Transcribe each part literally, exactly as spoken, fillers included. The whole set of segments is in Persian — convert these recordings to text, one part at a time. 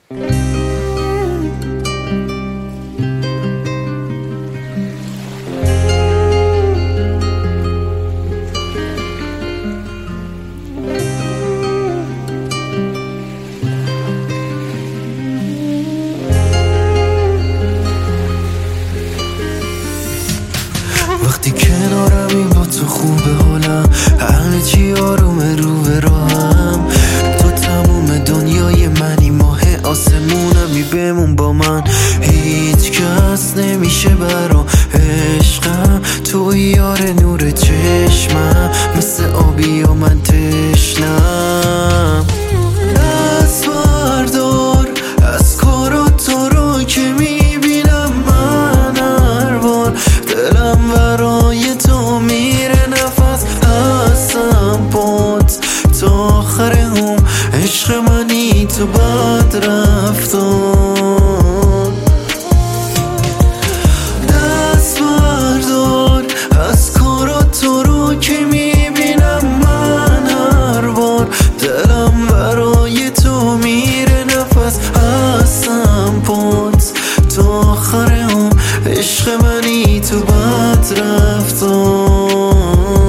وقتی کنارمی با تو خوبه حالم، همه چی آرومه رو به راهم. تو تموم دنیای منی، ماه آسمونمی، بمون با من. هیچ کس نمیشه برا عشقم، توی یار نور چشمم، مثل آبی و من تشنم. دست بردار از کارا تو رو که میبینم من هر بار، دلم برای تو میره نفس، هستم پات تا آخر هم. عشق منی تو بد رفتار. دست بردار از کارا تو رو که میبینم من هر بار، دلم برای تو میره نفس، هستم پات تا آخر هم. عشق منی تو بد رفتار.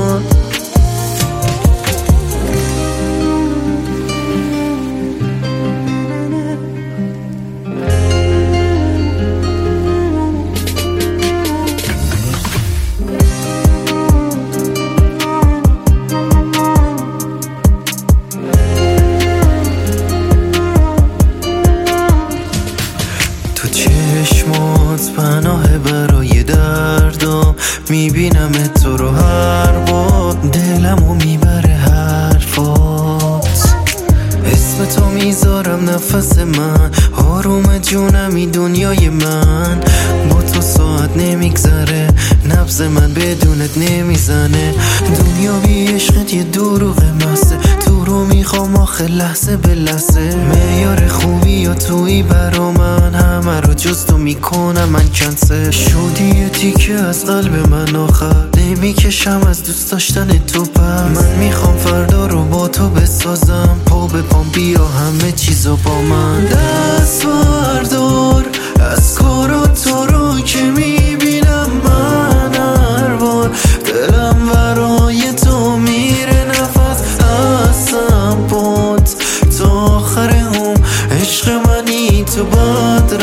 تو چشمات پناه برای دردم، میبینم تو رو هر بار، دلمو میبره حرفات. اسم تو میذارم نفس من، آروم جونمی دنیای من. با تو ساعت نمیگذره، نبض من بدونت نمیزنه. دنیا بی عشقت یه دروغ مسته، تو رو میخوام آخه لحظه به لحظه. معیار خوبی و توی برا من، همه رو جز تو میکنم من کنسل. شدی یه تیکه از قلب من آخر، نمیکشم از دوست داشتن تو پس. من میخوام فردا رو با تو بسازم، پا به پام بیا همه چیزو با من. دست بردار از کارا تو رو که میبینم من هر بار، دلم برای تو میره نفس، هستم پات تا آخر هم. عشق منی تو بد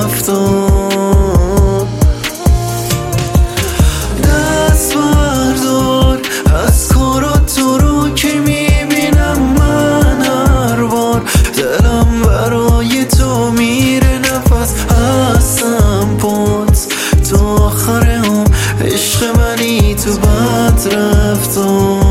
رفتار. دست بردار از کارا تو رو که میبینم من هر بار، دلم برای تو میره نفس، هستم پات تا آخر هم. عشق منی تو بد رفتار.